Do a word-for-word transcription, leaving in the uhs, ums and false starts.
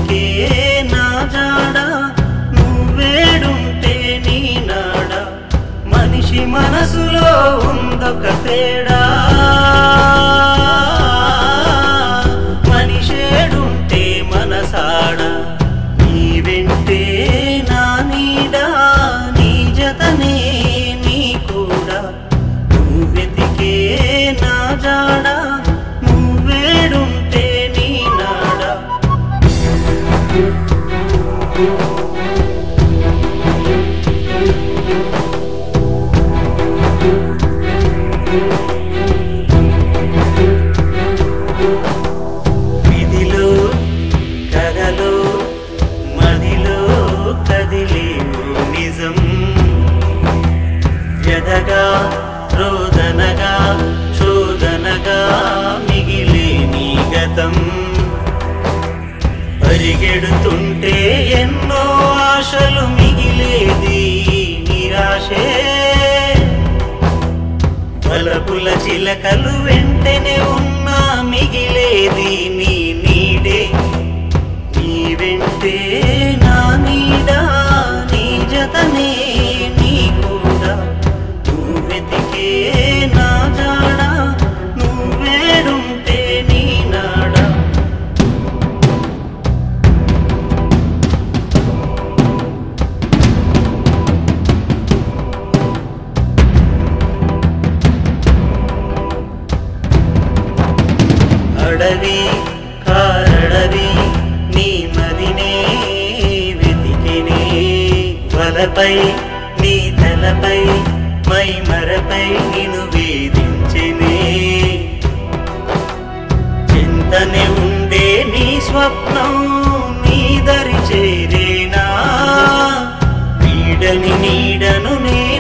వెతికే నా జాడ నువ్వేడుంటే నీ నాడ మనిషి మనసులో ఉందొక తేడా మనిషేడుంటే మనసాడ నీ వెంటే నా నీడ నీ జతనే నీ కూడా నువ్వు వెతికే నా జాడ నువ్వేడుంటే నీ నాడ విధిలో కథలో మదిలో కదిలేవు నిజం వ్యధగా రోదనగా శోధనగా మిగిలే నీ గతం పరిగెడుతుంటే ఎన్నో ఆశలు మిగిలేది నిరాశే బలపుల చిలకలు వెంటనే ఉన్నా మిగిలేది నీ నీడే నీ వెంటే నా నీడ నీ జతనే నీ కూడా నువ్వు వెతికే నా జాడ నువ్వేడుంటే నీ నాడ అడవి కారడవి నీ మదినే వెతికినే వలపై నీ తలపై మై మరపై నిన్ను వేధించినే చింతనే ఉండే నీ స్వప్నం నీ దరి చేరేనా నీడని నీడను నే